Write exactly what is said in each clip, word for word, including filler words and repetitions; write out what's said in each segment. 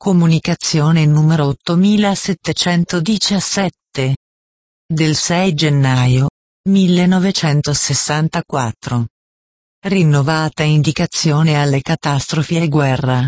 Comunicazione numero ottomilasettecentodiciassette. Del sei gennaio millenovecentosessantaquattro. Rinnovata indicazione alle catastrofi e guerra.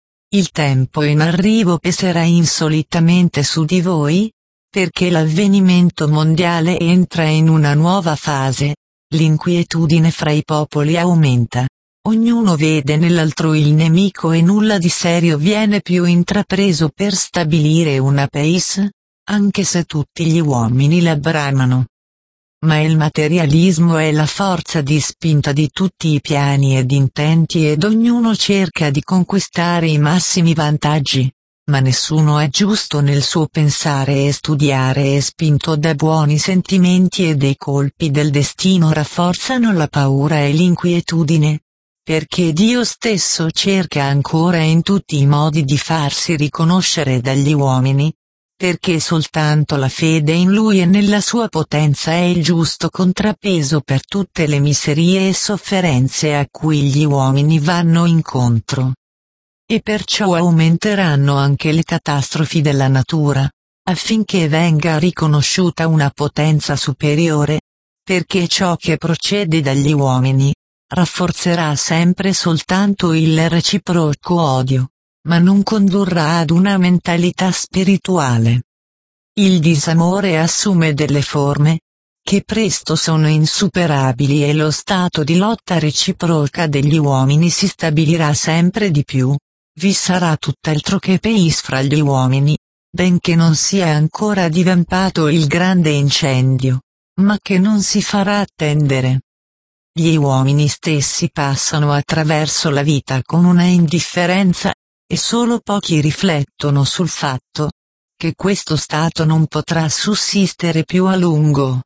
Il tempo in arrivo peserà insolitamente su di voi, perché l'avvenimento mondiale entra in una nuova fase, l'inquietudine fra i popoli aumenta. Ognuno vede nell'altro il nemico e nulla di serio viene più intrapreso per stabilire una pace, anche se tutti gli uomini la bramano. Ma il materialismo è la forza di spinta di tutti i piani ed intenti ed ognuno cerca di conquistare i massimi vantaggi, ma nessuno è giusto nel suo pensare e studiare e spinto da buoni sentimenti e dei colpi del destino rafforzano la paura e l'inquietudine. Perché Dio stesso cerca ancora in tutti i modi di farsi riconoscere dagli uomini, perché soltanto la fede in Lui e nella sua potenza è il giusto contrappeso per tutte le miserie e sofferenze a cui gli uomini vanno incontro. E perciò aumenteranno anche le catastrofi della natura, affinché venga riconosciuta una potenza superiore, perché ciò che procede dagli uomini rafforzerà sempre soltanto il reciproco odio, ma non condurrà ad una mentalità spirituale. Il disamore assume delle forme, che presto sono insuperabili e lo stato di lotta reciproca degli uomini si stabilirà sempre di più, vi sarà tutt'altro che pace fra gli uomini, benché non sia ancora divampato il grande incendio, ma che non si farà attendere. Gli uomini stessi passano attraverso la vita con una indifferenza, e solo pochi riflettono sul fatto che questo stato non potrà sussistere più a lungo.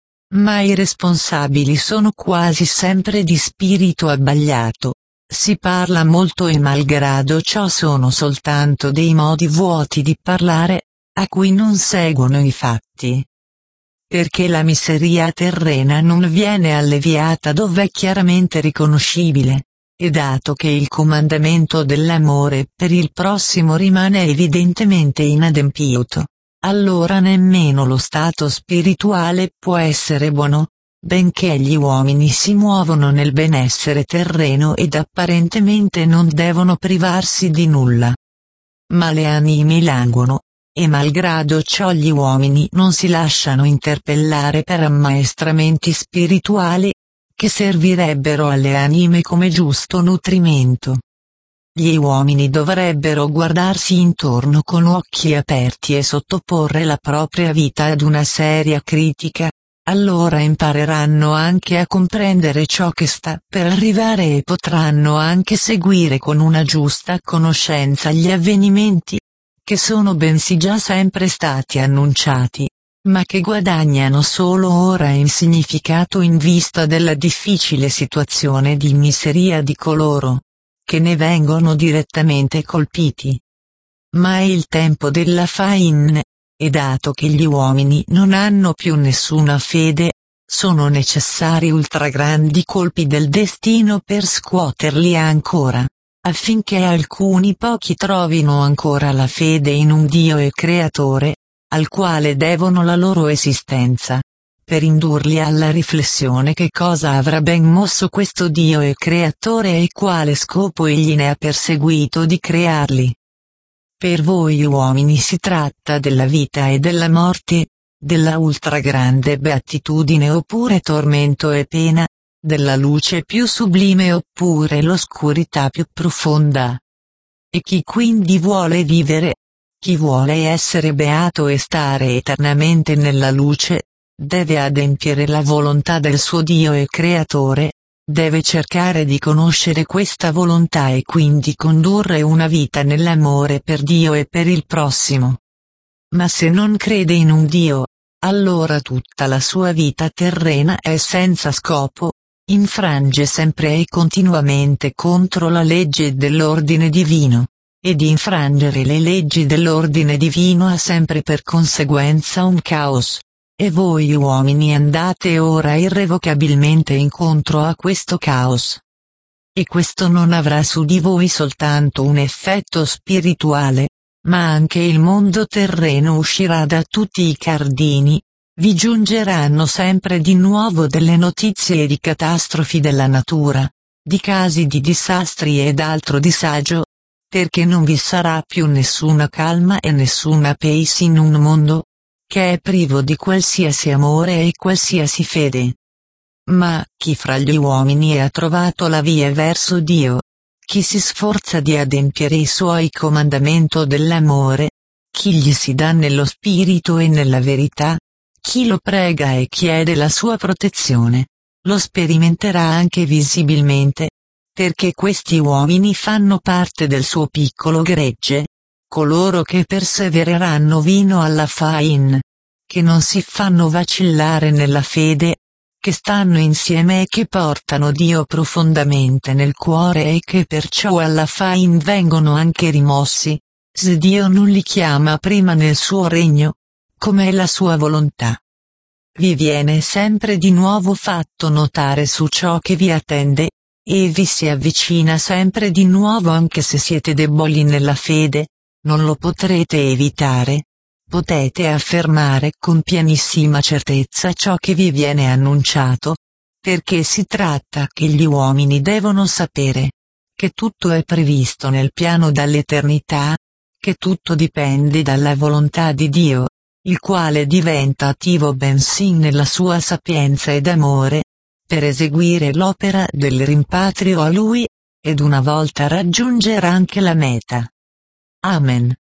Ma i responsabili sono quasi sempre di spirito abbagliato, si parla molto e malgrado ciò sono soltanto dei modi vuoti di parlare, a cui non seguono i fatti. Perché la miseria terrena non viene alleviata dove è chiaramente riconoscibile, e dato che il comandamento dell'amore per il prossimo rimane evidentemente inadempiuto, allora nemmeno lo stato spirituale può essere buono, benché gli uomini si muovono nel benessere terreno ed apparentemente non devono privarsi di nulla. Ma le anime languono. E malgrado ciò gli uomini non si lasciano interpellare per ammaestramenti spirituali, che servirebbero alle anime come giusto nutrimento. Gli uomini dovrebbero guardarsi intorno con occhi aperti e sottoporre la propria vita ad una seria critica, allora impareranno anche a comprendere ciò che sta per arrivare e potranno anche seguire con una giusta conoscenza gli avvenimenti, che sono bensì già sempre stati annunciati, ma che guadagnano solo ora in significato in vista della difficile situazione di miseria di coloro che ne vengono direttamente colpiti. Ma è il tempo della faina, e dato che gli uomini non hanno più nessuna fede, sono necessari ultragrandi colpi del destino per scuoterli ancora, affinché alcuni pochi trovino ancora la fede in un Dio e Creatore, al quale devono la loro esistenza, per indurli alla riflessione che cosa avrà ben mosso questo Dio e Creatore e quale scopo egli ne ha perseguito di crearli. Per voi uomini si tratta della vita e della morte, della ultragrande beatitudine oppure tormento e pena, della luce più sublime oppure l'oscurità più profonda. E chi quindi vuole vivere, chi vuole essere beato e stare eternamente nella luce, deve adempiere la volontà del suo Dio e Creatore, deve cercare di conoscere questa volontà e quindi condurre una vita nell'amore per Dio e per il prossimo. Ma se non crede in un Dio, allora tutta la sua vita terrena è senza scopo, infrange sempre e continuamente contro la legge dell'ordine divino, ed infrangere le leggi dell'ordine divino ha sempre per conseguenza un caos. E voi uomini andate ora irrevocabilmente incontro a questo caos. E questo non avrà su di voi soltanto un effetto spirituale, ma anche il mondo terreno uscirà da tutti i cardini. Vi giungeranno sempre di nuovo delle notizie di catastrofi della natura, di casi di disastri ed altro disagio, perché non vi sarà più nessuna calma e nessuna pace in un mondo che è privo di qualsiasi amore e qualsiasi fede. Ma chi fra gli uomini ha trovato la via verso Dio? Chi si sforza di adempiere i suoi comandamenti dell'amore? Chi gli si dà nello spirito e nella verità? Chi lo prega e chiede la sua protezione, lo sperimenterà anche visibilmente, perché questi uomini fanno parte del suo piccolo gregge, coloro che persevereranno fino alla fine, che non si fanno vacillare nella fede, che stanno insieme e che portano Dio profondamente nel cuore e che perciò alla fine vengono anche rimossi, se Dio non li chiama prima nel suo regno, come è la sua volontà. Vi viene sempre di nuovo fatto notare su ciò che vi attende, e vi si avvicina sempre di nuovo anche se siete deboli nella fede, non lo potrete evitare. Potete affermare con pienissima certezza ciò che vi viene annunciato, perché si tratta che gli uomini devono sapere che tutto è previsto nel piano dall'eternità, che tutto dipende dalla volontà di Dio, il quale diventa attivo bensì nella sua sapienza ed amore, per eseguire l'opera del rimpatrio a Lui, ed una volta raggiungerà anche la meta. Amen.